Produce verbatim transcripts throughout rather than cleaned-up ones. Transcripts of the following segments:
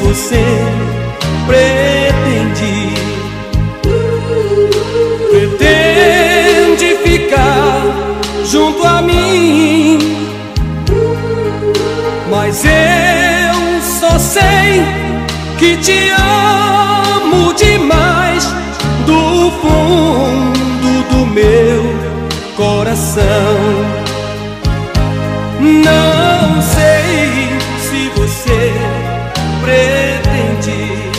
você pretende, pretende ficar junto a mim, mas eu só sei que te amo demais do fundo do meu coração. Não sei se você pretende,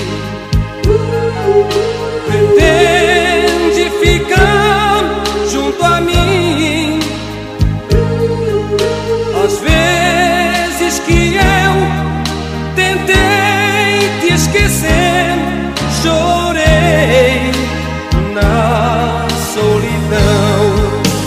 pretende ficar junto a mim. Às vezes que eu tentei te esquecer, chorei na solidão.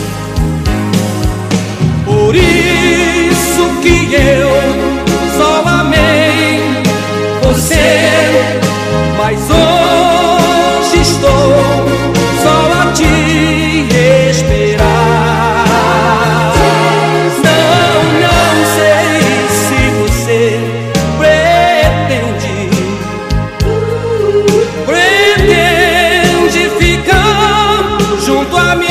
Por isso que eu só amei você, mas hoje estou só a te esperar. Não, não sei se você pretende, pretende ficar junto a mim.